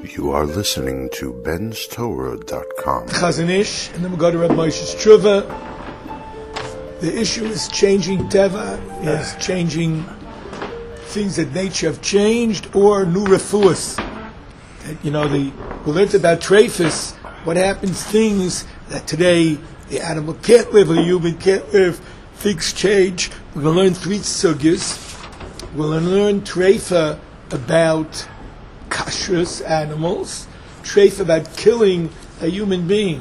You are listening to benstorah.com. Chazon Ish, and then we'll go to Reb Moshe's Tshuva. The issue is changing Teva, is changing things that nature have changed, or new refuahs. We learned about Treifus, what happens, things that today the animal can't live, or the human can't live, things change. We're going to learn 3 sugyas. We're going to learn Treifa about kashrus animals, Treifa about killing a human being.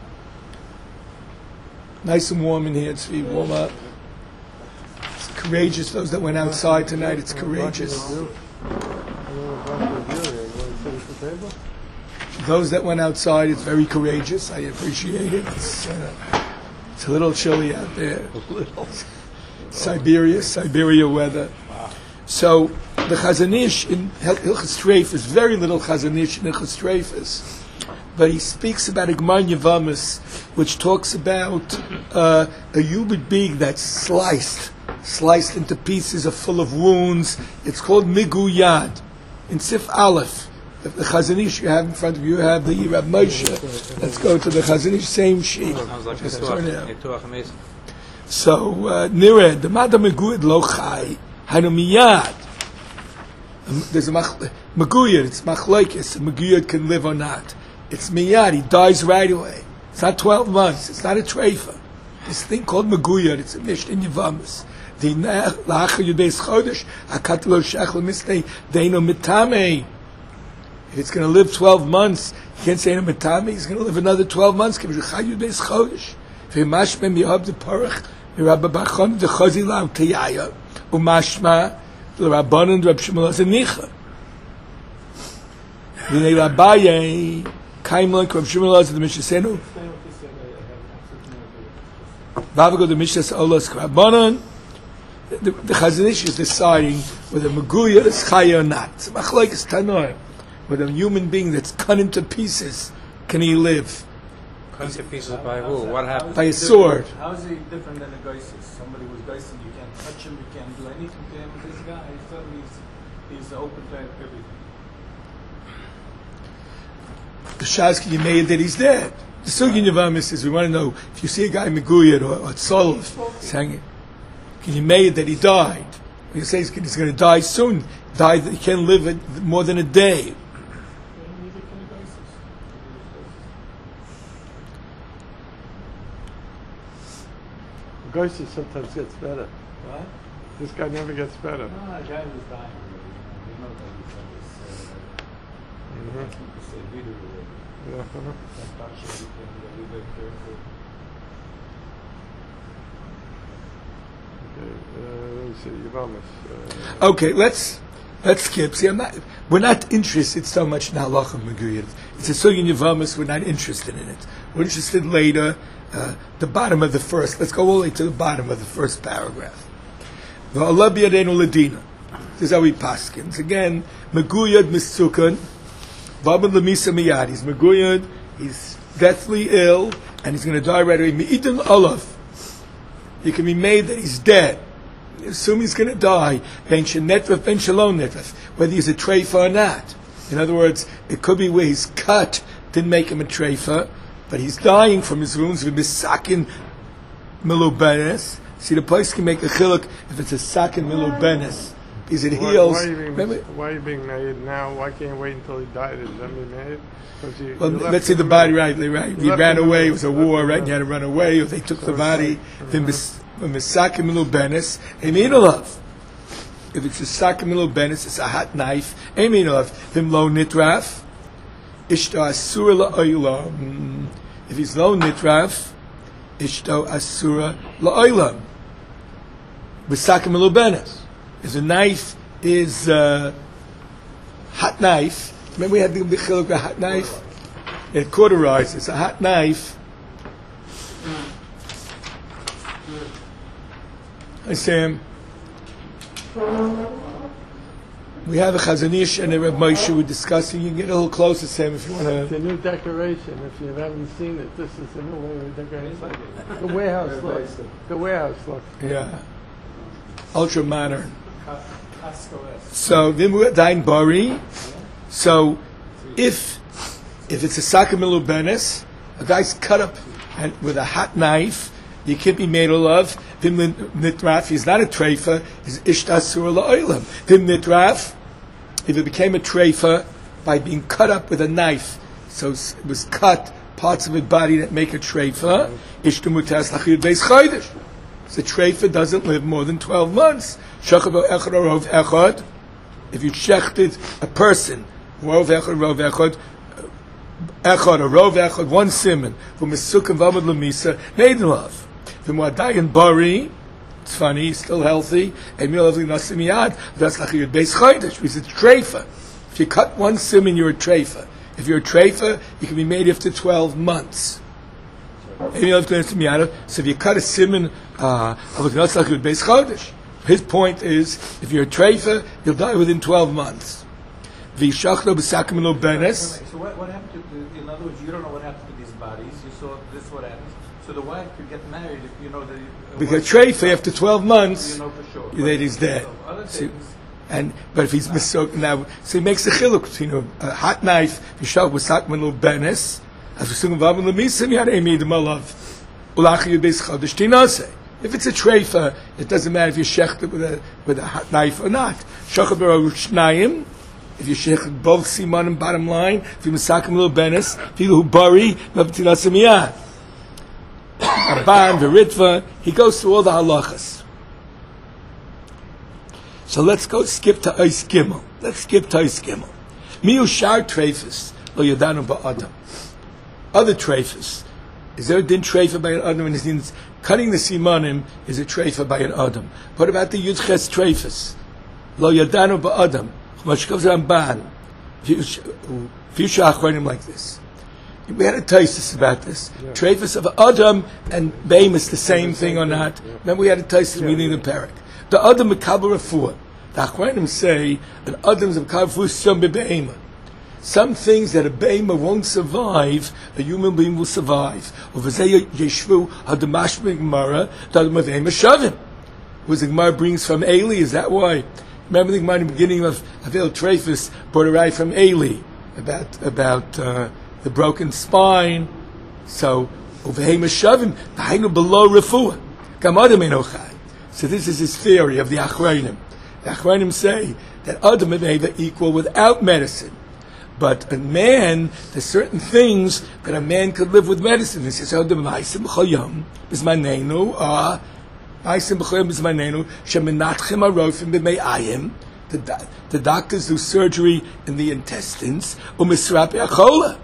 Nice and warm in here, it's warm up. It's courageous, those that went outside tonight, it's courageous. Those that went outside, it's very courageous, I appreciate it. It's a little chilly out there. Siberia weather. So, the Chazon Ish in Hilchos Treifus, very little Chazon Ish in Hilchos Treifus, but he speaks about a Gemara Yevamos, which talks about a human being that's sliced into pieces, are full of wounds. It's called Miguyad. In Sif Aleph, the Chazon Ish you have in front of you, you have the Reb Moshe. Let's go to the Chazon Ish, same sheet. So, Nireh, the Madam Miguyad lo chai, hainu miyad. There's a Meguyad, it's machlokes. A Meguyad can live or not. It's miyad, he dies right away. It's not 12 months, it's not a treifa. This thing called Meguyad, it's a Mishnah in Yevamos. If it's going to live 12 months, you can't say no mitame, he's going to live another 12 months. If the Rabbanan Reb Shmuel as a nicha. The Rabbaye came like Reb Shmuel as the Mishasenu. Vavago the Mishas Olas Rabbanan. The Chazon Ish is deciding whether Meguyad is chaya or not. It's machlokes tanoim. Whether a human being that's cut into pieces, can he live? Cut into pieces by who? What happened? By a sword. How is he different than a geisis? Somebody who's geising, you can't touch him, you can't do anything to him. This guy, he's open to everything. The Shazki you made that he's dead. The Sugi in Yevamos is we want to know if you see a guy Meguyad or Tzolov saying, can you make that he died? You say he's going to die soon. He can't live more than a day. Geisis sometimes gets better. What? This guy never gets better. No, the guy was dying already. We know that he's on this. People say video already. Yeah. That touch everything, you gotta be very careful. Okay, let me see. Yevamos. Okay, let's skip. See, we're not interested so much in halacha Meguyad. It's a sugi in Yevamos. We're not interested in it. We're interested later. The bottom of the first. Let's go all the way to the bottom of the first paragraph. V'Allah b'yadeinu ledina. This is how he paskins. Again, Meguyad miszukan. V'amen lemisa miyad. He's Meguyad. He's deathly ill, and he's going to die right away. Mi'itin olav. He can be made that he's dead. Assume he's going to die. Ben shenetref, ben shalom netref. Whether he's a treifa or not. In other words, it could be where he's cut didn't make him a treifa, but he's dying from his wounds with misakin milubenes. See, the place can make a chiluk if it's a sakin milubenes because it heals. Why are you being made now? Why can't you wait until he died? Is that being made? Well, let's see the body rightly, right? He ran away. It was a war, right? And he had to run away. Or they took the body. Then misakin milubenes. Eminolav. If it's a sakin milubenes, it's a hot knife. Eminolav. Him lo nitraf. Ishto asura la'olam. If he's lo nitraf, ishto asura la'olam. B'sakim melubenes. If the knife is hot knife, remember we had the b'chiluk a hot knife? It cauterizes. A hot knife. Hi Sam. We have a Chazon Ish and a Reb Moshe we're discussing. You can get a little closer, Sam, if you want It's to. a new decoration. If you haven't seen it, this is a new way of decorating. The warehouse look. The warehouse look. Yeah. Ultra modern. So, Vimu Dain Bari. So, If it's a sakamilu benes, a guy's cut up and with a hot knife, you can't be made of. Vim nitraf, he's not a treifa, he's ishtasur la'olam. Vim nitraf, if it became a treifa by being cut up with a knife, so it was cut, parts of his body that make a treifa, ishtamutas lachir beis chaydish. So treifa doesn't live more than 12 months. Shachabo echad rov echad, if you shechted a person, rov echad, echad or rov echad, one simon, from a sukkah v'amad lemisa, maiden love. From wadayin bari, it's funny, he's still healthy, and milavli nasimiyad, that's lachir beis chaydish, because it's treifa. If you cut one simon, you're a treifa. If you're a treifa, you can be made after 12 months. So if you cut a simon, his point is, if you're a treifa, you'll die within 12 months. So what happened to, in other words, you don't know what happened to these bodies, you saw this, what happens. So the wife could get married if you know the... Because treifa, after 12 months, you know for sure. That he's dead. But if he's misok now, so he makes a chiluk between a hot knife, v'shach b'sakman lo benes, as v'sugim v'avim l'misim yad emi d'malav, ulachi yudbeis chodesh tinase. If it's a treifa, it doesn't matter if you shecht it with a hot knife or not. Shachar b'ro shnayim, if you shecht both simanim, bottom line, if you misakman lo benes, filu bari, v'avtinase miyad. Abban, v'ritva, he goes through all the halachas. So let's skip to Eis Gimel. Miu shar treifus lo yadanu ba'adam. Other treifus. Is there a din treifa by an adam? And it means cutting the simanim is a treifa by an adam. What about the yudches treifus? Lo yadanu ba'adam. Chumash comes Ramban. Future achronim like this. We had a taisus about this. Yeah. Treifus of adam and beim is the same thing or not. Yeah. Remember we had a taisus reading the parak. The adam mekabel refuah. The Achronim say an adam is mekabel refuah some bebeima. Some things that a beima won't survive, a human being will survive. Ovazei yeshvu hadamashmi gemara dadam beima shavim. Was the Gemara brings from Eli? Is that why? Remember the Gemara in the beginning of Avel Treifus brought a right from Eli about the broken spine. So ovahema shavim dahainu below refuah gamadam enochai. So this is his theory of the Achronim. The Achronim say that Adam and Eva equal without medicine. But a man, there's certain things that a man could live with medicine. He says, Adam ma'asim b'choyam b'zmanenu, ma'asim b'choyam b'zmanenu, shemenatchem arofim b'mei'ayim. The doctors do surgery in the intestines, u'misrapi achola.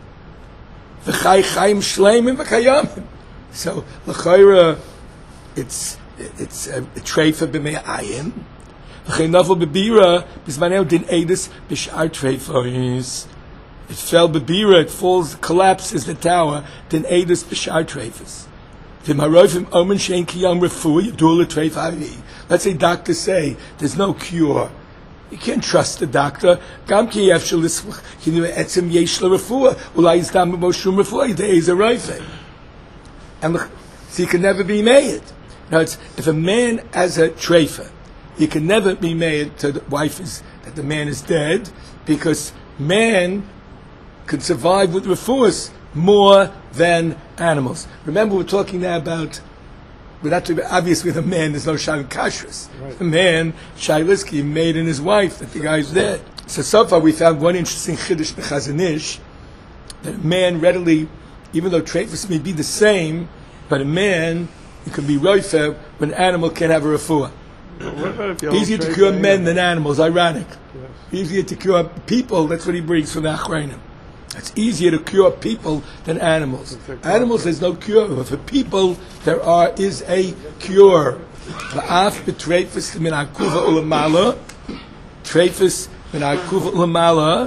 V'chai chayim shleimim v'kayamim. So, l'chayra, it's a treifa b'mei'ayim. V'cheinavel b'bira b'zmaneu din edus b'shar treifos. It fell b'bira, it falls, collapses the tower, din edus b'shar treifos. V'marofim omen shein kiyam refuah yadul l'treif havi. Let's say doctors say there's no cure. You can't trust the doctor. Gam ki yefshel l'svach kinu etzem yesh l'refuah ulai yizdam b'moshum refuah yidei is a reifeh. And so he can never be made. Now, if a man has a treifa, he can never be made to the wife that the man is dead, because man can survive with refuahs more than animals. Remember, we're talking now about, we're not talking about, obviously with a man there's no shalim kashrus. Right. A man, shayliski, made in his wife that the guy's dead. So far we found one interesting chiddush b'chazanish, that a man readily, even though treifas may be the same, but a man, it can be roifer when an animal can have a refuah. Easier to cure men than animals, ironic. Yes. Easier to cure people, that's what he brings from the Achronim. It's easier to cure people than animals. Animals, there's no cure. But for people, there is a cure. V'af b'treifus min ha'kuva u'lamala. Treifus min ha'kuva u'lamala.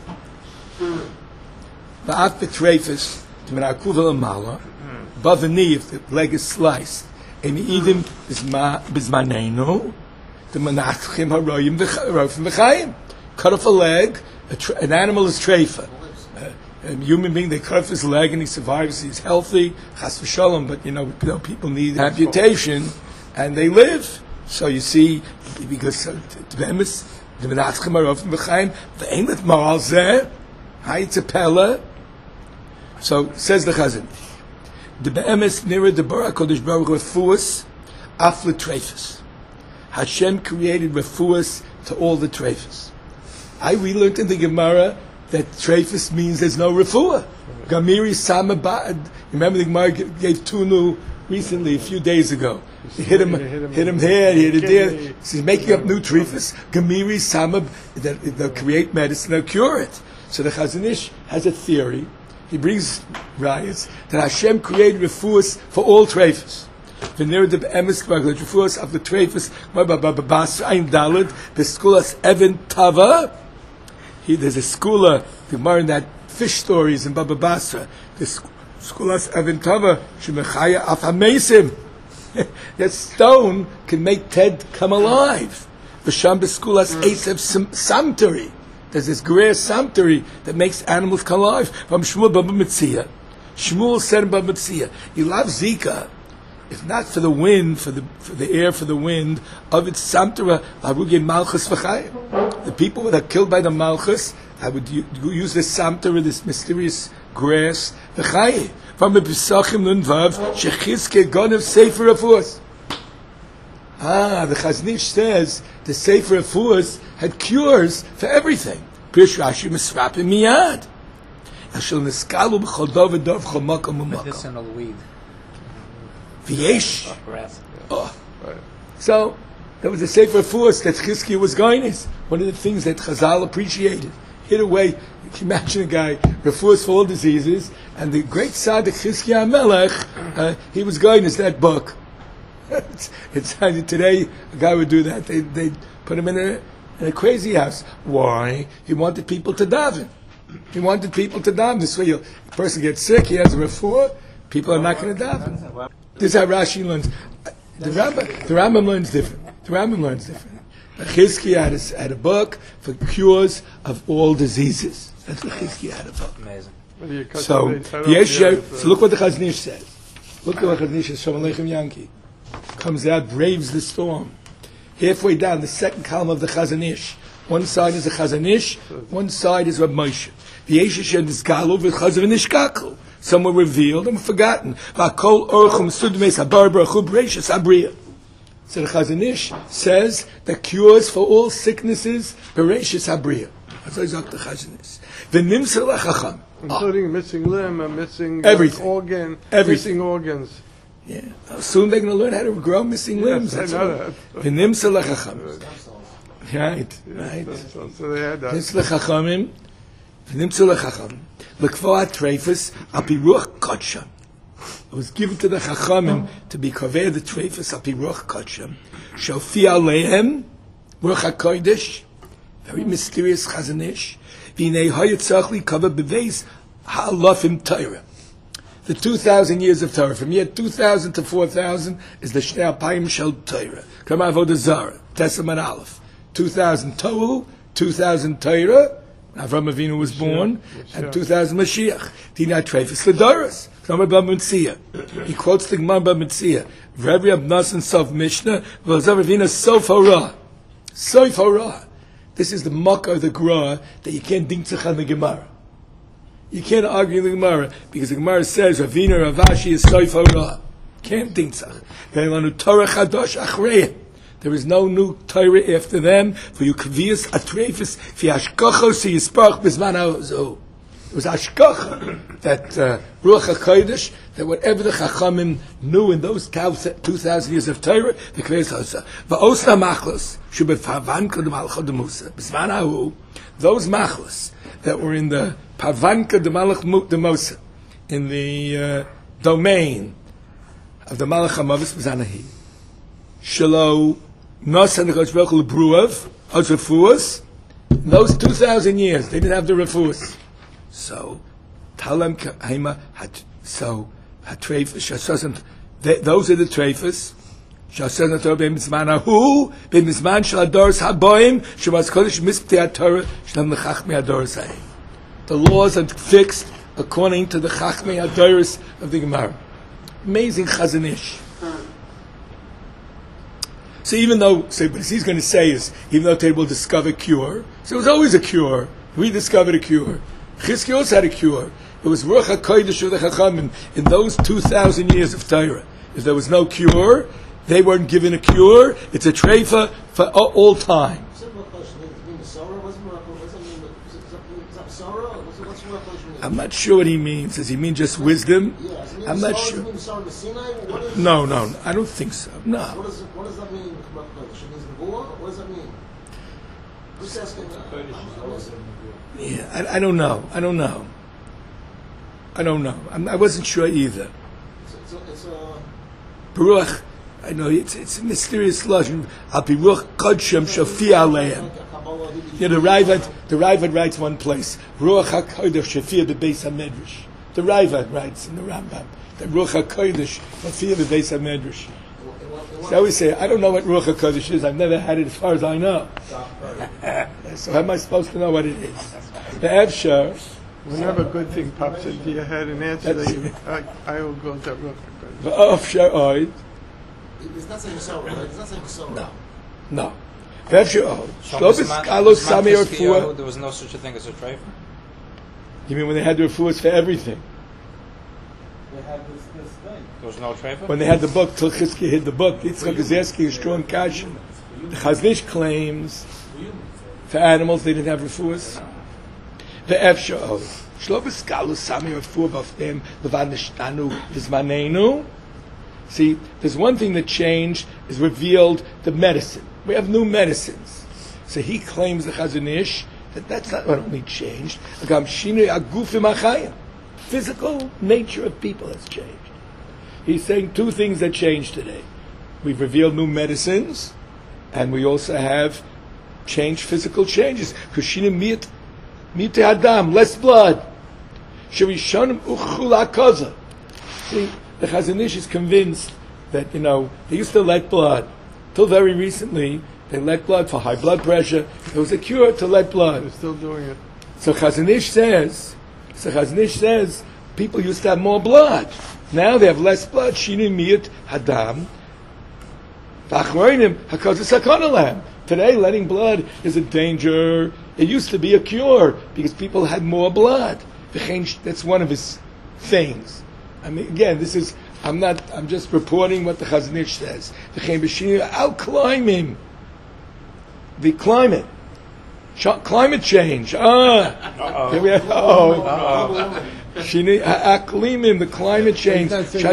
V'af b'treifus min ha'kuva u'lamala. Above the knee, if the leg is sliced. And even bismanenu, the manachim haroyim v'rofim v'chayim. Cut off a leg, an animal is treifa. A human being, they cut off his leg and he survives, he's healthy, chas v'shalom, but people need amputation, and they live. So you see, because the manachim haroyim v'chayim, v'ein let maral zeh, Ha'itzapela. So says the Chazon Ish. The be'emes nira the bara kodesh baruch refuas afle treifus. Hashem created refuas to all the treifus. We learned in the Gemara that treifus means there's no refuah. Gamiri samabad. Remember the Gemara gave Tunu recently, a few days ago. He hit him here, he hit it there. He's making up new treifus. Gamiri samab. They'll create medicine, they'll cure it. So the Chazon Ish has a theory. He brings riots that Hashem created refuahs for all treifus. The refuahs of the treifus, Ayin Daled, the skulas Evan Tava. There's a skula, the Gemara in that fish stories in Baba Basra. The skulas Evan Tava, Shemechaya Af HaMeisim. That stone can make Ted come alive. The Sham Skulas Esav Samtari. There's this grass samtari that makes animals come alive. From Shmuel Baba Metzia. Shmuel said in Baba Metzia, you love Zika, if not for the wind, for the air, for the wind, of its samtara, Aruge Malchus V'chayim. The people that are killed by the Malchus, I would use this samtara, this mysterious grass, V'chayim. From the Pesachim Nunvav, Shechizke Gonev Sefer Refuas. The Chazon Ish says the Sefer Refuas had cures for everything. Pirush Rashi Misrapim Miyad. Ashel Niskalu B'chol Dov V'Dov Chol Makom U'Makom. Medicinal weed. V'yesh. So there was a Sefer Refuas that Chizkiah was going. One of the things that Chazal appreciated. Hid away. You can imagine a guy, Refuas for all diseases, and the great Tzaddik Chizkiah HaMelech, he was going as that book. It's today a guy would do that. They'd put him in a crazy house. Why? He wanted people to daven. This way, a person gets sick, he has a refuah, people are not going to daven. This is how Rashi learns. The Rambam learns different. Chizkiah had a book for cures of all diseases. That's what Chizkiah had a book. Amazing. So look what the Chazon Ish says. Look at what Chazon Ish says. Shalom Aleichem Yankee. Comes out, braves the storm. Halfway down, the second column of the Chazon Ish. One side is the Chazon Ish, one side is Reb Moshe. The Yeshish and this Galu with Chazon Ish Kaklu. Some were revealed and forgotten. V'akol orchum sudmes habar b'rachub reishis abriya. So the Chazon Ish says the cures for all sicknesses b'reishis abriya. That's what the Chazon Ish. V'nimser lechacham. Including missing limb and missing organ, missing organs. Yeah. Soon they're going to learn how to grow missing limbs. Yes, I know that. V'nimser lechacham. Right. So they had that. V'nimser lechachamim. V'nimser lechacham. L'kvoat treifus api ruach kodsham. It was given to the Chachamim to be kaveh the treifus api ruach kodsham. Shofi aleihem ruach hakodesh. Very mysterious Chazon Ish. V'nei hayatzachli kaveh beveis ha'alafim Torah. The 2,000 years of Torah, from year 2000 to 4000, is the Shnei Apayim Shel Torah. Kama Avodah Zarah, Testament Aleph. 2000 Tohu, 2000 Torah, Avram Avinu was born, and 2000 Mashiach. Tina Treifus L'Doros, Kama B'Mitzia. He quotes the Gemara B'Mitzia. Rabbi Abnasan Sof Mishnah, V'Azav Avinu Sof Horah. Sof Horah. This is the Makkah, the Gra, that you can't dink tzach on the Gemara. You can't argue the Gemara because the Gemara says Ravina Ravashi is Soif Horah. Can't think so. There is no new Torah after them. For you kvias atrefis fi hashkacha si yispach bizman hazo. It was hashkacha that Ruach HaKodesh, that whatever the Chachamim knew in those 2,000 years of Torah, the kvias hazo. Va'osna machlos shubet favanka de malcha de Musa bizman hahu. Those machlos that were in the Pavanka de Malach de Mosa, in the domain of the Malach HaMavis B'Zanahi. Shelo Nosan Nechosh Bechel Bruav, Oz Refuas. In those 2,000 years, they didn't have the Refuas. So, Talam Haima had, so, Hatrefus, Shasosant, those are the Trefus. Shasosant Torah B'Mizman Ahu, B'Mizman Shal Adoros HaBoim, Shabbat Kodesh Misptei HaTorah, Shalom Lechachmei Adoros Haim. The laws are fixed according to the Chachmei Adoros of the Gemara. Amazing Chazon Ish. So even though, what he's going to say is, even though they will discover cure, so it was always a cure. We discovered a cure. Chizkiah also had a cure. It was Ruach HaKodesh of the Chachamim in those 2,000 years of Torah. If there was no cure, they weren't given a cure. It's a treifa for all time. I'm not sure what he means. Does he mean just wisdom? I'm not sure. No, I don't think so. No. What does that mean? What does that mean? Who's asking? Yeah, I don't know. I wasn't sure either. It's Baruch, I know it's a mysterious lashon. Al Baruch Kodsham Shafi Aleim. Yeah, the Ravad writes one place. Ruach HaKodesh Shafi Bebeis HaMedrash. The Ravad writes in the Rambam that Ruach HaKodesh Shafi Bebeis HaMedrash. So I always say, I don't know what Ruach HaKodesh is. I've never had it as far as I know. So how am I supposed to know what it is? The Evshar. Whenever a good thing pops into your head, an answer that you, I will go to Ruach HaKodesh. The Evshar Oid. It's not saying so, right? It's not saying so. No. The Evshar Oid. Shlobis Kalos Sami Refuah. There was no such a thing as a treifa? You mean when they had the refuahs for everything? They had this thing. There was no treifa? When they had the book, till Chizkiah hid the book, Yitzchak is asking a strong kasha. The Chaznish claims for animals they didn't have refuahs. The Evshar Oid. Shlobis Kalos Sami Refuah Baftem Levan Nishtanu Vizmanenu. See, there's one thing that changed, is revealed the medicine. We have new medicines. So he claims, the Chazon Ish, that's not what only changed. Physical nature of people has changed. He's saying two things that changed today. We've revealed new medicines, and we also have changed physical changes. Kushina mit adam, less blood. Shavishanim uchula kaza. See, the Chazon Ish is convinced that, they used to let blood. Till very recently, they let blood for high blood pressure. There was a cure to let blood. They're still doing it. So Chazon Ish says, people used to have more blood. Now they have less blood. Shini miyut hadam. V'achroinim hakaza sakon. Today, letting blood is a danger. It used to be a cure because people had more blood. That's one of his things. I mean, again, I'm just reporting what the Chazon Ish says. Out climbing. The climate. Climate change. Here we are. The climate change.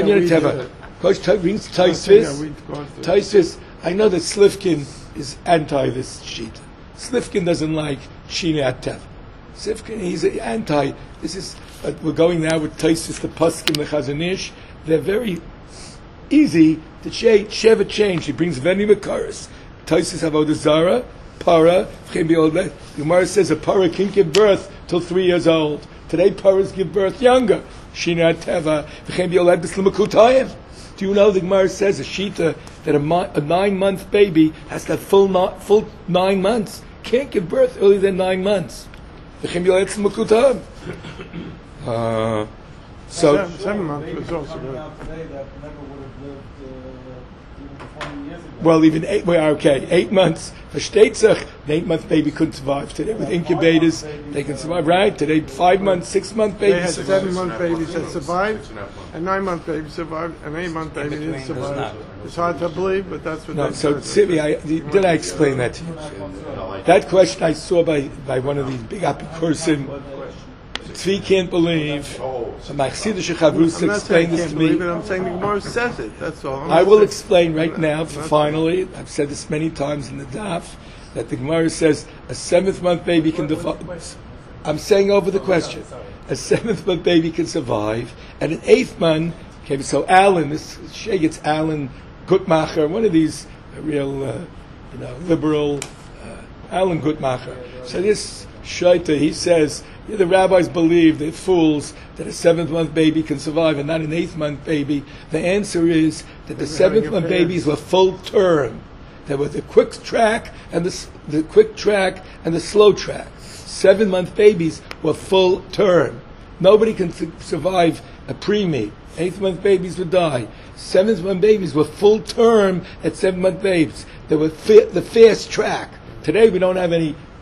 Taisvis. I know that Slifkin is anti this sheet. Slifkin doesn't like Shini Ateva. Slifkin, he's anti. This is. We're going now with Taisvis, the Paskim, the Chazon Ish. They're very easy to Sheva change. He brings Veni Makaris. Taisvis Avodah Zara, Para. The Gemara says a Para can't give birth till 3 years old. Today Paras give birth younger. Shina Teva. Do you know the Gemara says a Shita that a 9-month baby has to have full 9 months? Can't give birth earlier than 9 months. So 7 months was also good. Well, even 8. Well, okay, 8 months. Versteht sich? An 8-month baby couldn't survive today. With incubators, they can survive. Right? Today, 5 months, 6-month babies. They had 7-month babies that survived, a 9-month baby survived, an 8-month baby didn't survive. It's hard to believe, but that's what. No. So, Sivi, did I explain that to you? That question I saw by one of these big apikurim. Tzvi can't believe. So my Chassidish Chavrus explained this to me. I'm saying the Gemara says it. That's all. I will explain right now. Finally, I've said this many times in the daf that the Gemara says a 7th-month baby can. I'm saying over the question. A 7th-month baby can survive, and an 8th month. Okay, so Alan, this Shegitz Alan Gutmacher, one of these real, liberal Alan Gutmacher. So this Shaita, he says. The rabbis believe, they're fools, that a 7th-month baby can survive and not an 8th-month baby. The answer is that the 7th-month babies were full term. There was the quick track and the slow track. 7-month babies were full term. Nobody can survive a preemie. 8th-month babies would die. 7th-month babies were full term at 7-month babies. They were the fast track. Today we don't have any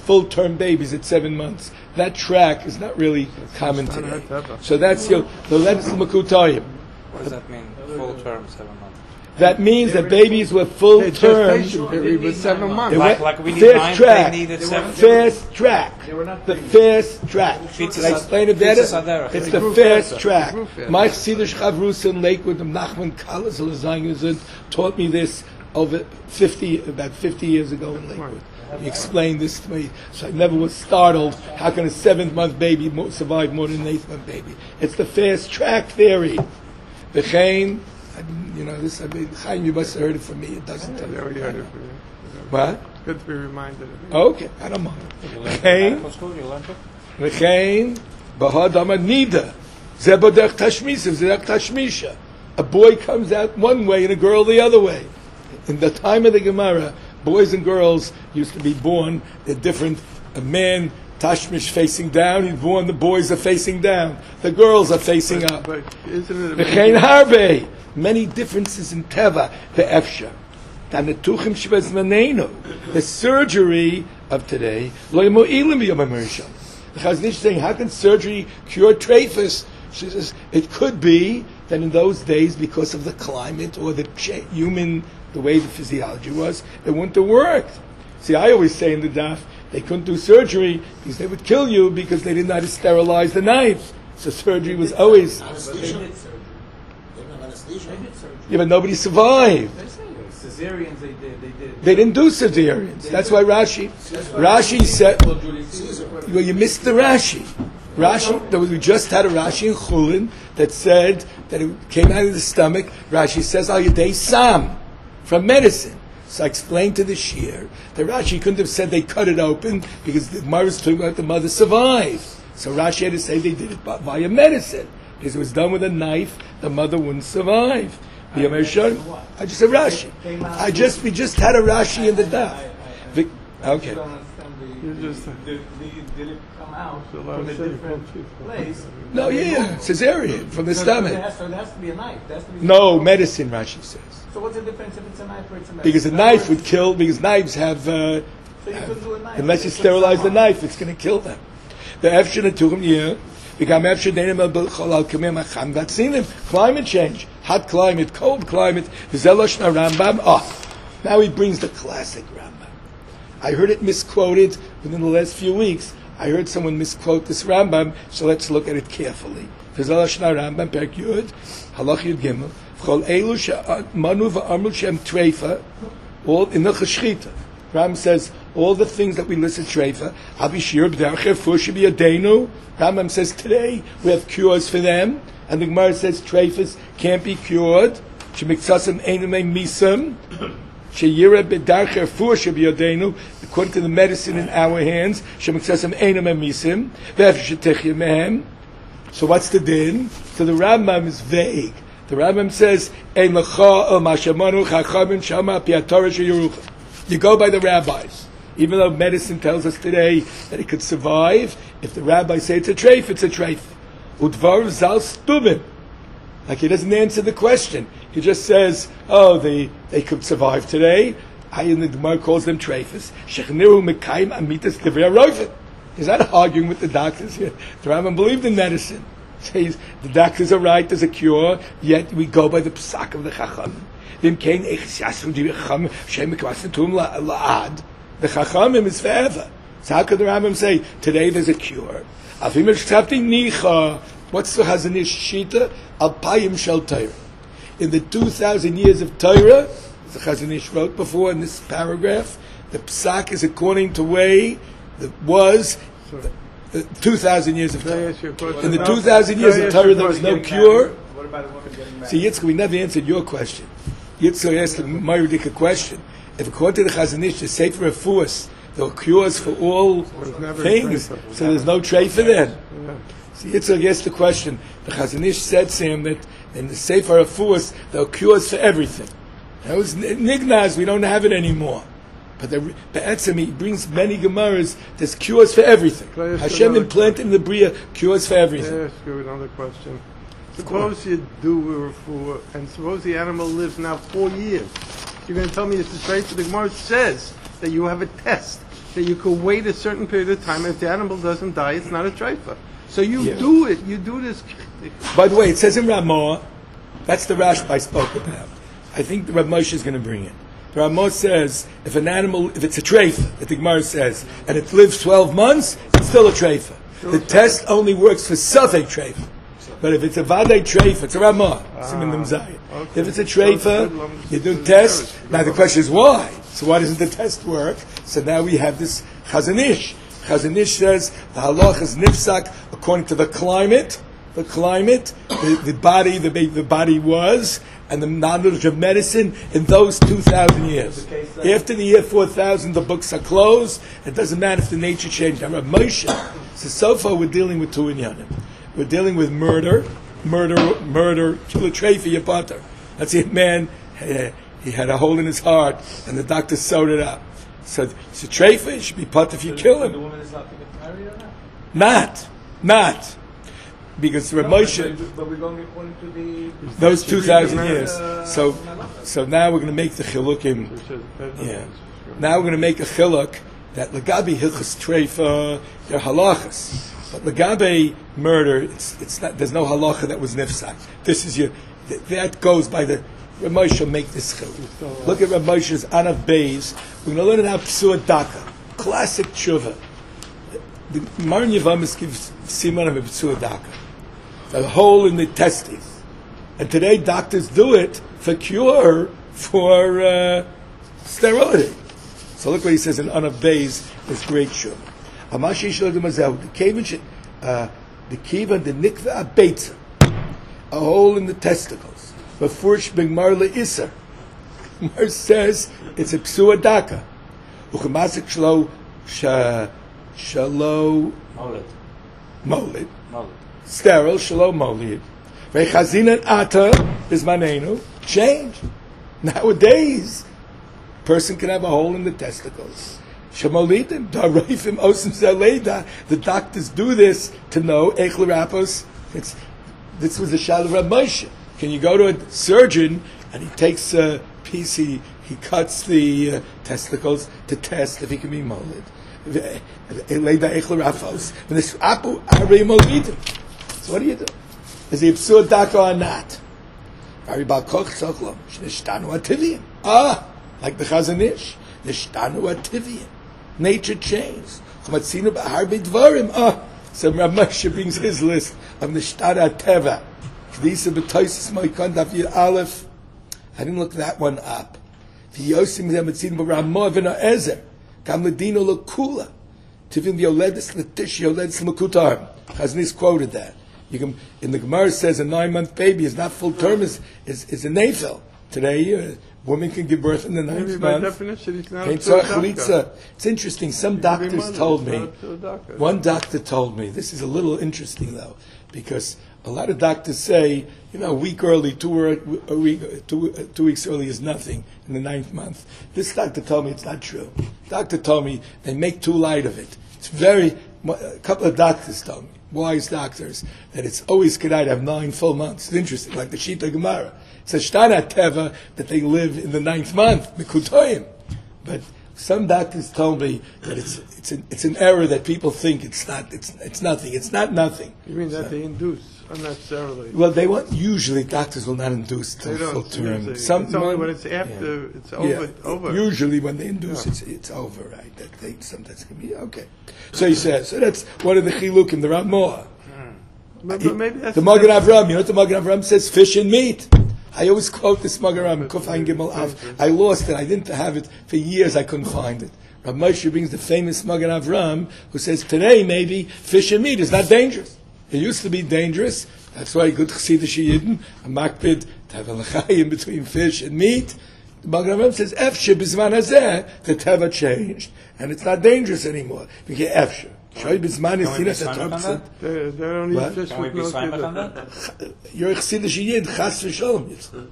full-term babies at 7 months. That track is not really common today. So that's the Ledes Makutayim. What does that mean? Full term, 7 months. That means that babies were full The term. gestation period was 7 months. Like we need fast 9, track. they needed 7. Fast track. The fast track. Can I explain it better? It's the fast track. My Chassidish Chavrus in Lakewood, the Nachman Kalas taught me this about 50 years ago in Lakewood. He explained this to me, so I never was startled. How can a 7th-month baby survive more than an 8th-month baby? It's the fast track theory. V'chein, this. Chaim, you must have heard it from me. It doesn't tell I you. already heard it from you. What? Good to be reminded of it. Okay, I don't mind. V'chein, Medical school, you learned it? v'chein, b'hadam nida, zebadech tashmisa, zebadech tashmisha. A boy comes out one way and a girl the other way. In the time of the Gemara, boys and girls used to be born. They're different. A man, Tashmish, facing down. He's born. The boys are facing down. The girls are facing up. But isn't it V'chein harbe. Many differences in teva. Ve'efsha. Tanetuchim shebezmanenu. The surgery of today. Lo mo'ilim b'yom ha'merishon. The Chazon Ish is saying, how can surgery cure trephus? She says it could be that in those days, because of the climate or the the way the physiology was, it wouldn't have worked. See, I always say in the daf, they couldn't do surgery because they would kill you because they didn't know how to sterilize the knife. So surgery was always... Anesthesia? They didn't have anesthesia. Yeah, but nobody survived. Cesareans, they did. They didn't do cesareans. That's why Rashi said... Well, you missed the Rashi. We just had a Rashi in Chulin that said that it came out of the stomach. Rashi says, Al Yadei Sam, from medicine. So I explained to the Shir that Rashi couldn't have said they cut it open because the Gemara was talking about the mother survived. So Rashi had to say they did it via medicine. Because it was done with a knife, the mother wouldn't survive. I just said Rashi. We just had a Rashi in the daf. Okay. Did it come out from a different place? No, cesarean from the stomach. So it has to be a knife. No, medicine, Rashi says. So what's the difference if it's a knife or it's a medicine? Because a knife would kill, because knives have, So you couldn't do a knife. unless you sterilize the knife, it's going to kill them. The Efshin Aturim, that's seen them. Climate change, hot climate, cold climate, V'zeloshna Rambam. Now he brings the classic Rambam. I heard it misquoted within the last few weeks. I heard someone misquote this Rambam, so let's look at it carefully. V'zeloshna Rambam, Perek Yud, Halach Yud Gimel, V'chol Elu She'manu V'amru She'em Treifa, all in the Cheshchita. Ram says, all the things that we list as Treifa, Abishir B'derech Fushi B'yadenu. Rambam says today we have cures for them, and the Gemara says Treifas can't be cured. Shemiksasim Einamei Misam. Sheyira B'derech Fushi B'yadenu. According to the medicine in our hands, Shemiksasim Einamei Misim. V'ef Shetechya Mehem. So what's the din? So the Rambam is vague. The Rambam says, Ein L'cha El Mashamanu Chachamim Shama Piatorah Sheyerucha. You go by the rabbis. Even though medicine tells us today that it could survive, if the rabbis say it's a treif, it's a treif. Udvar zal stubim. Like he doesn't answer the question. He just says, they could survive today. In the Gemara calls them treifas. Shechniru mekayim amitas devei roifet. He's not arguing with the doctors here. The Rambam believed in medicine. Says the doctors are right, there's a cure, yet we go by the psak of the Chacham. The Chachamim is forever. So how could the Rambam say, today there's a cure? What's the Chazon Ish Shita? Alpayim Shel Torah. In the 2,000 years of Torah, the Chazon Ish wrote before in this paragraph, the psak is according to way that was the 2,000 years of Torah. In the 2,000 years of Torah, there was no cure. What about a woman getting married? See, Yitzchak, we never answered your question. Yitzchak asked a Mayridik question. If according to the Chazon Ish, the Sefer Refuos, there are cures for all things, so there's no tray for them. See, Yitzchak asked the question. The Chazon Ish said to him that in the Sefer Refuos, there are cures for everything. That was Nignaz, we don't have it anymore. But Be'etzem, he brings many Gemaras, there's cures for everything. Hashem implanted in the Bria cures for everything. Let me ask you another question. Suppose you do refuah, and suppose the animal lives now 4 years. You're going to tell me it's a trait, but the Gemara says that you have a test. that you could wait a certain period of time. If the animal doesn't die, it's not a treifa. So you Yeah. do it. You do this. By the way, it says in Ramah, that's the Rashba I spoke about. I think the Rav Moshe is going to bring it. The Ramah says if an animal, if it's a treifa, that the Gemara says, and it lives 12 months, it's still a treifa. The test only works for Safek treifa. But if it's a Vadei treifa, it's a Ramah. If it's a treifa, you do test. Now the question is why? So why doesn't the test work? So now we have this Chazanish. Chazanish says the halach is nifsak according to the climate, the body was, and the knowledge of medicine in those 2,000 years. After the year 4,000, the books are closed. It doesn't matter if the nature changed. Now, Rav Moshe, so far we're dealing with two inyanim. We're dealing with murder, kill a tray for your butter. That's it, man. He had a hole in his heart, and the doctor sewed it up. So it's a treifa, it should be pot if you kill him. The woman is not to get married or not? Not. Because Rav Moshe, But we're going according to the... those 2,000 years. So now we're going to make the chilukim. Yeah. Now we're going to make a chiluk that legabi hilchas treifa, they're halachas. But legabi murder, it's not. There's no halacha that was nifsak. This is that goes by the. Rav Moshe will make this chiluk. Look at Rav Moshe's Anav Beis. We're going to learn it out Psua Daka. Classic tshuva. The Maran Yavamis gives siman of a Psua Daka. A hole in the testes. And today doctors do it for cure for sterility. So look what he says in Anav Beis, this great tshuva. Amashi Shalom Mazel, the kiva, the nikva abeitza, a hole in the testicles. Befurish b'gmar le'isar. Gemara says it's a psua daka. Uchamasik shalo molid. Sterile shalo molid. Veichazinan ata is manenu. Change. Nowadays, person can have a hole in the testicles. Shemolidim, Darayfim, Osim Zaleda. The doctors do this to know Echlerapos. This was a Shal Rav Moshe. Can you go to a surgeon and he takes a piece, he cuts the testicles to test if he can be molid. Eleda Echlerapos. And this Apu Arei Molidim. So what do you do? Is he absurd daka or not? Like the Chazanish. Nishtanu ativiyim. Nature changed. So Rav Moshe brings his list of Nishtara Teva. I didn't look that one up. Chazanish quoted that. You can, in the Gemara says a 9-month baby is not full term, is a nafel. Today, woman can give birth in the 9th By month. definition, he's not It's interesting. Some doctors told me. One doctor told me. This is a little interesting though, because a lot of doctors say, a week early, 2 weeks early is nothing in the 9th month. This doctor told me it's not true. Doctor told me they make too light of it. A couple of doctors told me, wise doctors, that it's always good to have 9 full months. It's interesting, like the Shita Gemara. It's a Shtana Teva that they live in the 9th month, Mekutoyim. But some doctors told me that it's an error that people think it's nothing. It's not nothing. You mean that they induce unnecessarily? Well, doctors will not induce till full term. It's only when it's after it's over. Usually when they induce, it's over, right? That they sometimes can be okay. So he says. So that's one of the chilukim, the Ramah. But maybe that's the Magen Avram. You know what the Magen Avram says? Fish and meat. I always quote this Magen Avram, Kufayin Gimel Av. I lost it. I didn't have it for years. I couldn't find it. Rav Moshe brings the famous Magen Avram, who says today maybe fish and meat is not dangerous. It used to be dangerous. That's why good Chassidish Yidden, a makpid, to have a lechayim between fish and meat. The Magen Avram says, Efshe b'zman hazeh, the teva changed, and it's not dangerous anymore. We get Efshe. Shoy b'zman is tinas atropset. they don't eat fish Can we with be milk Simon either. on that? You're a Chassidish Yid, chas v'sholom.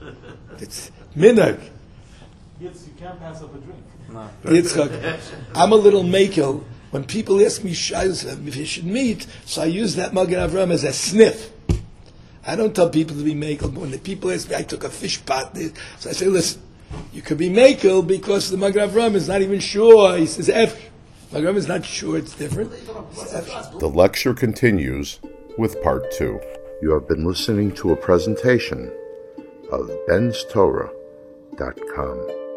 It's minhag. Yes, you can't pass up a drink. No. Yitzchak, I'm a little makel. When people ask me fish and meat, so I use that Magen Avram as a sniff. I don't tell people to be makel, but when the people ask me, I took a fish pot, so I say, listen, you could be makel because the Magen Avram is not even sure. He says, My grandma's not sure it's different. The lecture continues with part 2. You have been listening to a presentation of benstorah.com.